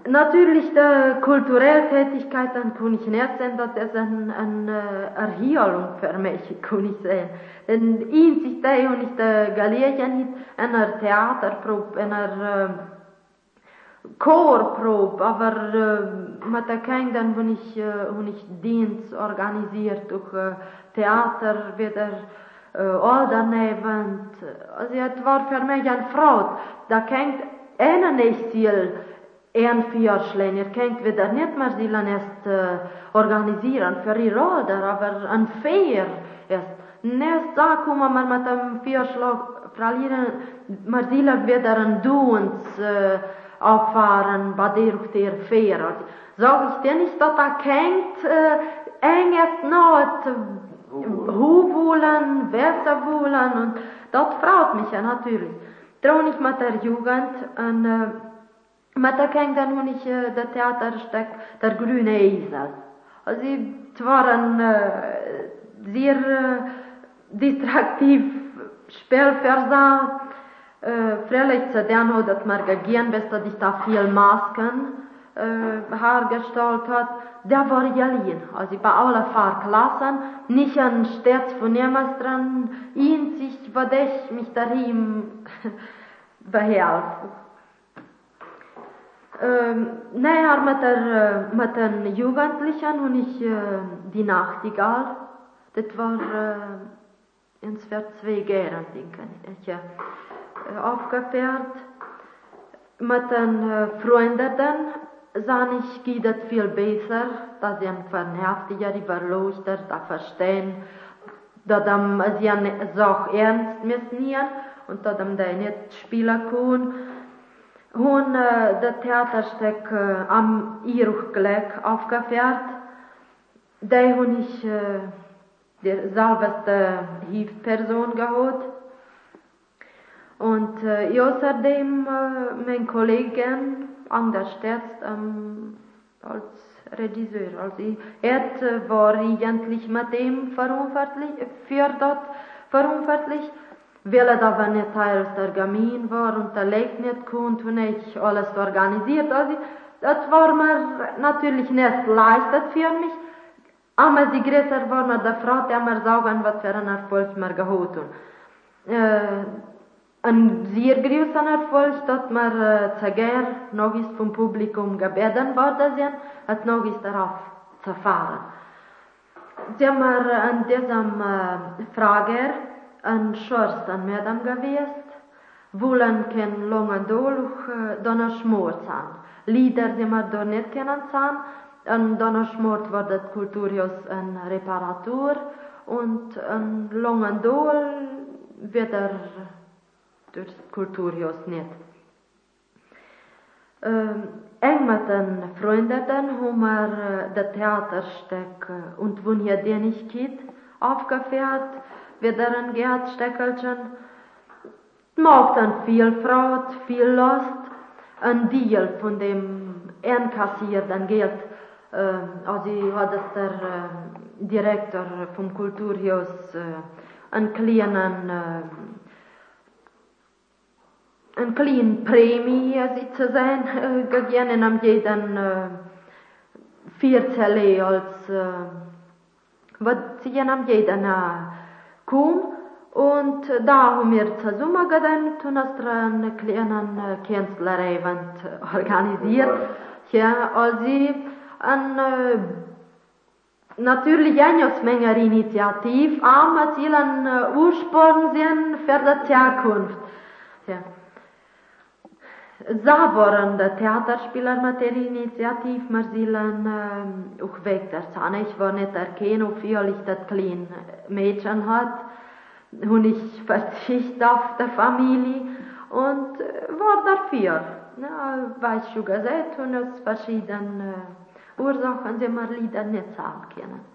Natürlich, die kulturelle Tätigkeit, dann kann ich nicht sehen, das ist eine Erhielung für mich, kann ich sehen. Denn einzig da habe ich die Gelegenheit, einer Theaterprobe, einer Chorprobe, aber mit der Kindern habe ich Dienst organisiert, durch Theater wieder Aldernevent. Also es war für mich eine Freude. Da kennt einer nicht viel ein Vierschlein. Ihr könnt wieder nicht mehr sie erst organisieren für ihr Alter, aber ein Fair ist. Nächst da kommen wir mit dem Vierschlag verlieren, wir sollen wieder ein Duens auffahren, bei der Fair. Also, sag ich dir nicht, dass er kennt, eng ist noch Huwulen, Wässerwulen und das freut mich ja natürlich. Darum ich mit der Jugend mit der Kindern habe ich das Theaterstück Der grüne Esel. Also es war ein sehr distraktiv Spiel für sie. Freilich zu dem hat es mir gegeben, bis dass ich da viel Masken hergestellt hat. Der war allein. Also bei allen Fahrklassen, nicht ein Stets von jemandem dran, einzig, was ich mich darin behelfe. Näher mit den Jugendlichen habe ich die Nachtigall. Das war ins für 2 Jahren, denke ich, aufgeführt. Mit den Freunden sah ich, geht es viel besser, dass sie einfach heftiger überleuchtet, da verstehen, dass sie so ernst müssen und dass sie nicht spielen können. Hun das Theaterstück am Iruchglück aufgeführt. Da habe ich die selbste Hilfsperson geholt. Und außerdem mein Kollegen engagiert als Regisseur. Also er war eigentlich mit dem verantwortlich, weil er aber nicht Teil der Gamin war und der Leg nicht konnte und ich alles organisiert. Also, das war mir natürlich nicht leicht für mich. Aber die größer war mir der Frau, die mir sagen, was für ein Erfolg wir geholt haben. Ein sehr großer Erfolg, dass wir sogar noch ist vom Publikum gebeten worden sind, hat noch ist darauf zu fahren. Sie haben mir an diesem Frage ein Schorst an Madame gewesen, wollen kein langen Dolch, dann Schmort sein. Lieder, die wir da nicht kennen sein, und dann Schmort war das Kulturhaus eine Reparatur und ein langen Dol wieder durch das Kulturhaus nicht. Eng mit den Freunden haben wir das Theaterstück und wenn ihr den nicht geht, aufgeführt, wieder ein Gerdsteckelchen, macht dann viel Freude, viel Lust, ein Deal von dem einkassierten Geld. Also hat es der Direktor vom Kulturhaus einen kleinen Prämie zu sein, gegeben an jeden 14 als was sie an jeden kam. Und da haben wir zusammen gedacht und hast einen kleinen Künstlerevent organisiert. Ja, also natürlich eine Menge Initiativ, aber sie einen Ursprung sind für die Zukunft. Ja. Sie waren die Theaterspieler mit der Initiativ, wir sollen auch weg der Zahn. Ich war nicht erkennen, wie viel ich das kleine Mädchen hat. Und ich verzichte auf die Familie und war dafür. Ja, weiß schon gesagt, und aus verschiedenen Ursachen sind wir Lieder nicht sagen können.